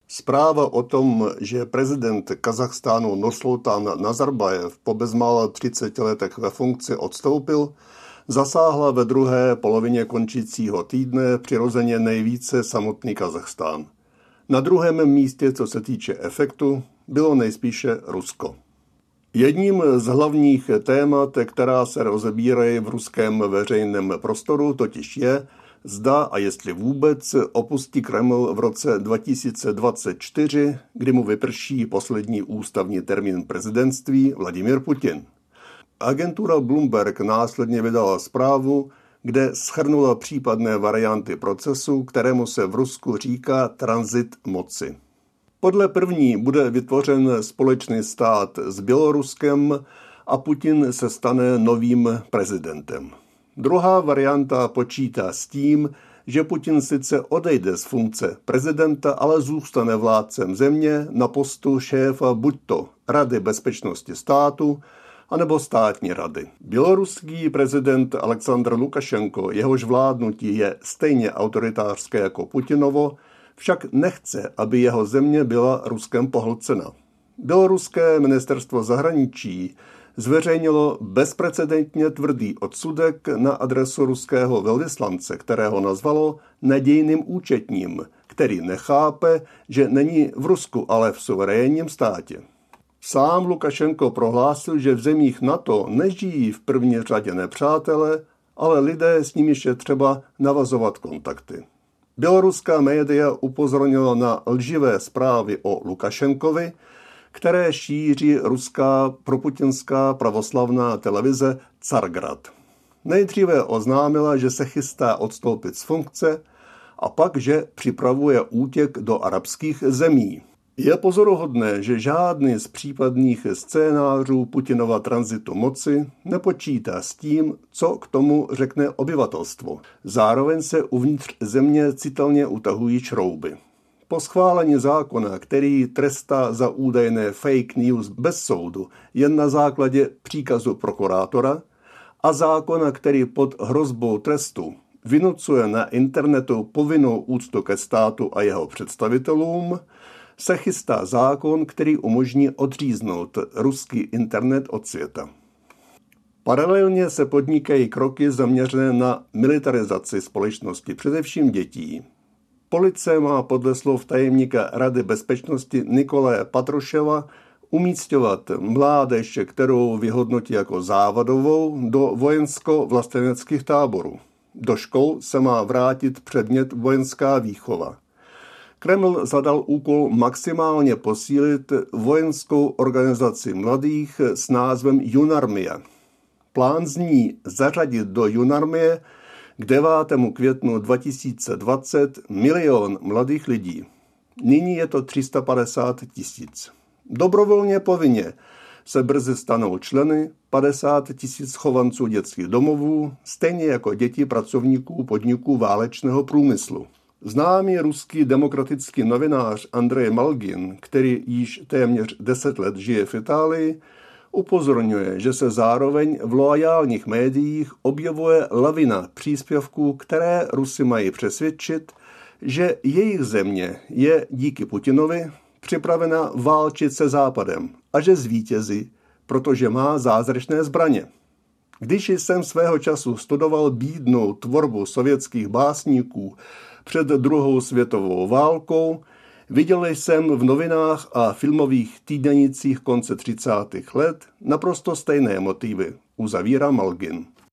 Zpráva o tom, že prezident Kazachstánu Nursultan Nazarbajev po bezmála 30 letech ve funkci odstoupil, zasáhla ve druhé polovině končícího týdne přirozeně nejvíce samotný Kazachstán. Na druhém místě, co se týče efektu, bylo nejspíše Rusko. Jedním z hlavních témat, která se rozebírají v ruském veřejném prostoru, totiž je, zda a jestli vůbec opustí Kreml v roce 2024, kdy mu vyprší poslední ústavní termín prezidentství Vladimír Putin. Agentura Bloomberg následně vydala zprávu, kde shrnula případné varianty procesu, kterému se v Rusku říká tranzit moci. Podle první bude vytvořen společný stát s Běloruskem a Putin se stane novým prezidentem. Druhá varianta počítá s tím, že Putin sice odejde z funkce prezidenta, ale zůstane vládcem země na postu šéfa buďto Rady bezpečnosti státu, anebo státní rady. Běloruský prezident Alexandr Lukašenko, jehož vládnutí je stejně autoritářské jako Putinovo, však nechce, aby jeho země byla Ruskem pohlcena. Běloruské ministerstvo zahraničí zveřejnilo bezprecedentně tvrdý odsudek na adresu ruského velvyslance, kterého nazvalo nadějným účetním, který nechápe, že není v Rusku, ale v suverénním státě. Sám Lukašenko prohlásil, že v zemích NATO nežijí v první řadě nepřátelé, ale lidé, s nimiž je třeba navazovat kontakty. Běloruská média upozornila na lživé zprávy o Lukašenkovi, které šíří ruská proputinská pravoslavná televize Cargrad. Nejdříve oznámila, že se chystá odstoupit z funkce a pak, že připravuje útěk do arabských zemí. Je pozoruhodné, že žádný z případných scénářů Putinova tranzitu moci nepočítá s tím, co k tomu řekne obyvatelstvo. Zároveň se uvnitř země citelně utahují šrouby. Po schválení zákona, který trestá za údajné fake news bez soudu jen na základě příkazu prokurátora, a zákona, který pod hrozbou trestu vynucuje na internetu povinnou úctu ke státu a jeho představitelům, se chystá zákon, který umožní odříznout ruský internet od světa. Paralelně se podnikají kroky zaměřené na militarizaci společnosti, především dětí. Policie má podle slov tajemníka Rady bezpečnosti Nikolaje Patruševa umísťovat mládež, kterou vyhodnotí jako závadovou, do vojensko-vlasteneckých táborů. Do škol se má vrátit předmět vojenská výchova. Kreml zadal úkol maximálně posílit vojenskou organizaci mladých s názvem Junarmia. Plán zní zařadit do Junarmie k 9. květnu 2020 milion mladých lidí. Nyní je to 350 000. Dobrovolně povinně se brzy stanou členy 50 000 chovanců dětských domovů, stejně jako děti pracovníků podniků válečného průmyslu. Známý ruský demokratický novinář Andrej Malgin, který již téměř 10 let žije v Itálii, upozorňuje, že se zároveň v loajálních médiích objevuje lavina příspěvků, které Rusy mají přesvědčit, že jejich země je díky Putinovi připravena válčit se Západem a že zvítězí, protože má zázračné zbraně. Když jsem svého času studoval bídnou tvorbu sovětských básníků před druhou světovou válkou, viděl jsem v novinách a filmových týdenících konce 30. let naprosto stejné motivy, uzavírá Malgin.